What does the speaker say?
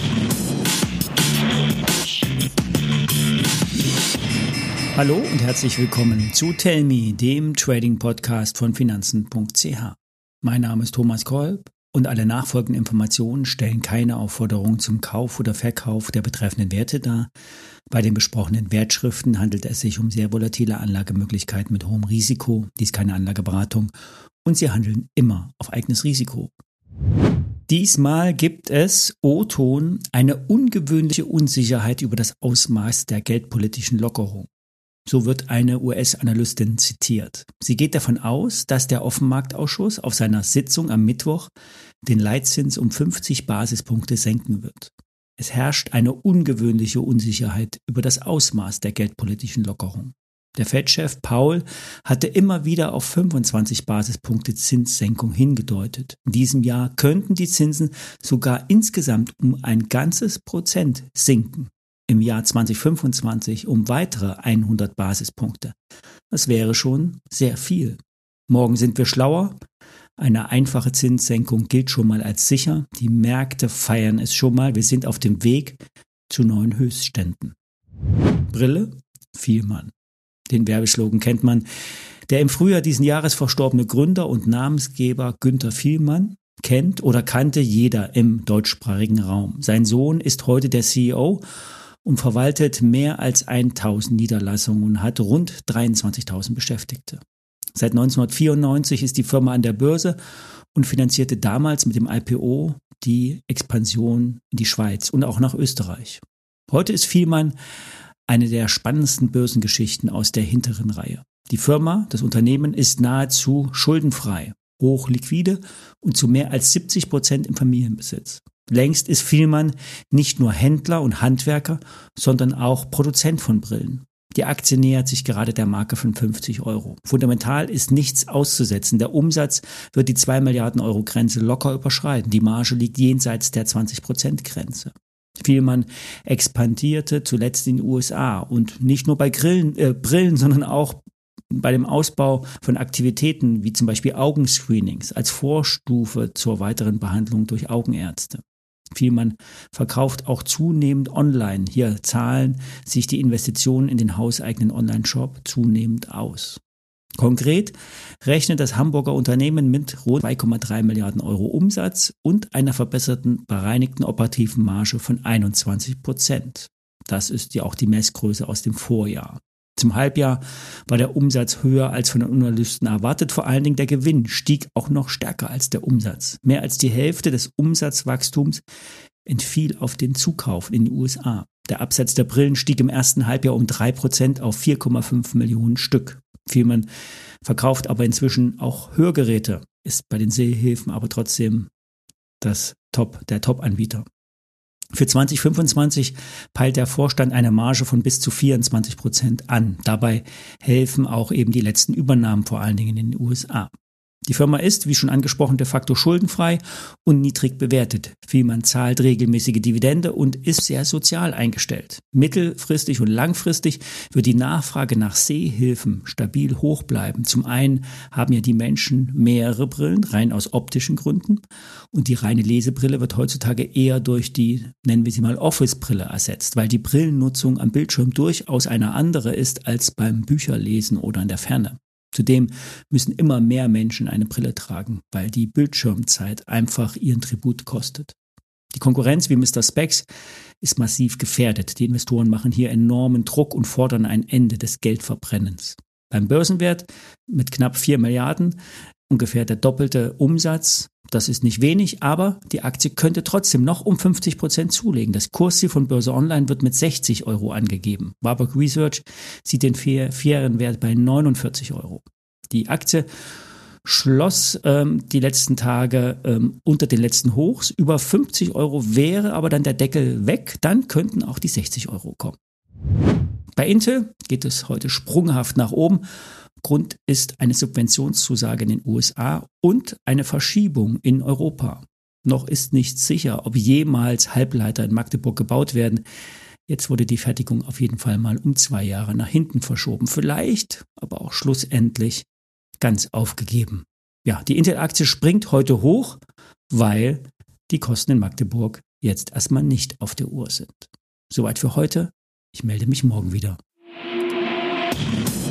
Hallo und herzlich willkommen zu Tell Me, dem Trading-Podcast von Finanzen.ch. Mein Name ist Thomas Kolb und alle nachfolgenden Informationen stellen keine Aufforderung zum Kauf oder Verkauf der betreffenden Werte dar. Bei den besprochenen Wertschriften handelt es sich um sehr volatile Anlagemöglichkeiten mit hohem Risiko. Dies ist keine Anlageberatung und sie handeln immer auf eigenes Risiko. Diesmal gibt es, O-Ton, eine ungewöhnliche Unsicherheit über das Ausmaß der geldpolitischen Lockerung. So wird eine US-Analystin zitiert. Sie geht davon aus, dass der Offenmarktausschuss auf seiner Sitzung am Mittwoch den Leitzins um 50 Basispunkte senken wird. Es herrscht eine ungewöhnliche Unsicherheit über das Ausmaß der geldpolitischen Lockerung. Der Fed-Chef Powell hatte immer wieder auf 25 Basispunkte Zinssenkung hingedeutet. In diesem Jahr könnten die Zinsen sogar insgesamt um ein ganzes Prozent sinken. Im Jahr 2025 um weitere 100 Basispunkte. Das wäre schon sehr viel. Morgen sind wir schlauer. Eine einfache Zinssenkung gilt schon mal als sicher. Die Märkte feiern es schon mal. Wir sind auf dem Weg zu neuen Höchstständen. Brille? Vielmann. Den Werbeslogan kennt man. Der im Frühjahr diesen Jahres verstorbene Gründer und Namensgeber Günter Vielmann kennt oder kannte jeder im deutschsprachigen Raum. Sein Sohn ist heute der CEO und verwaltet mehr als 1000 Niederlassungen und hat rund 23.000 Beschäftigte. Seit 1994 ist die Firma an der Börse und finanzierte damals mit dem IPO die Expansion in die Schweiz und auch nach Österreich. Heute ist Vielmann eine der spannendsten Börsengeschichten aus der hinteren Reihe. Die Firma, das Unternehmen, ist nahezu schuldenfrei, hochliquide und zu mehr als 70% im Familienbesitz. Längst ist Vielmann nicht nur Händler und Handwerker, sondern auch Produzent von Brillen. Die Aktie nähert sich gerade der Marke von 50 Euro. Fundamental ist nichts auszusetzen. Der Umsatz wird die 2 Milliarden Euro Grenze locker überschreiten. Die Marge liegt jenseits der 20% Grenze. Vielmann expandierte zuletzt in den USA und nicht nur bei Brillen, sondern auch bei dem Ausbau von Aktivitäten wie zum Beispiel Augenscreenings als Vorstufe zur weiteren Behandlung durch Augenärzte. Vielmann verkauft auch zunehmend online. Hier zahlen sich die Investitionen in den hauseigenen Online-Shop zunehmend aus. Konkret rechnet das Hamburger Unternehmen mit rund 2,3 Milliarden Euro Umsatz und einer verbesserten bereinigten operativen Marge von 21%. Das ist ja auch die Messgröße aus dem Vorjahr. Zum Halbjahr war der Umsatz höher als von den Analysten erwartet. Vor allen Dingen der Gewinn stieg auch noch stärker als der Umsatz. Mehr als die Hälfte des Umsatzwachstums entfiel auf den Zukauf in den USA. Der Absatz der Brillen stieg im ersten Halbjahr um 3% auf 4,5 Millionen Stück. Vielmann verkauft aber inzwischen auch Hörgeräte, ist bei den Sehhilfen aber trotzdem der Top-Anbieter. Für 2025 peilt der Vorstand eine Marge von bis zu 24% an. Dabei helfen auch eben die letzten Übernahmen vor allen Dingen in den USA. Die Firma ist, wie schon angesprochen, de facto schuldenfrei und niedrig bewertet. Vielmann zahlt regelmäßige Dividende und ist sehr sozial eingestellt. Mittelfristig und langfristig wird die Nachfrage nach Sehhilfen stabil hoch bleiben. Zum einen haben ja die Menschen mehrere Brillen, rein aus optischen Gründen. Und die reine Lesebrille wird heutzutage eher durch die, nennen wir sie mal, Office-Brille ersetzt, weil die Brillennutzung am Bildschirm durchaus eine andere ist als beim Bücherlesen oder in der Ferne. Zudem müssen immer mehr Menschen eine Brille tragen, weil die Bildschirmzeit einfach ihren Tribut kostet. Die Konkurrenz wie Mr. Spex ist massiv gefährdet. Die Investoren machen hier enormen Druck und fordern ein Ende des Geldverbrennens. Beim Börsenwert mit knapp 4 Milliarden, ungefähr der doppelte Umsatz. Das ist nicht wenig, aber die Aktie könnte trotzdem noch um 50% zulegen. Das Kursziel von Börse Online wird mit 60 Euro angegeben. Warburg Research sieht den fairen Wert bei 49 Euro. Die Aktie schloss die letzten Tage unter den letzten Hochs. Über 50 Euro wäre aber dann der Deckel weg. Dann könnten auch die 60 Euro kommen. Bei Intel geht es heute sprunghaft nach oben. Grund ist eine Subventionszusage in den USA und eine Verschiebung in Europa. Noch ist nicht sicher, ob jemals Halbleiter in Magdeburg gebaut werden. Jetzt wurde die Fertigung auf jeden Fall mal um 2 Jahre nach hinten verschoben. Vielleicht, aber auch schlussendlich ganz aufgegeben. Ja, die Intel-Aktie springt heute hoch, weil die Kosten in Magdeburg jetzt erstmal nicht auf der Uhr sind. Soweit für heute. Ich melde mich morgen wieder.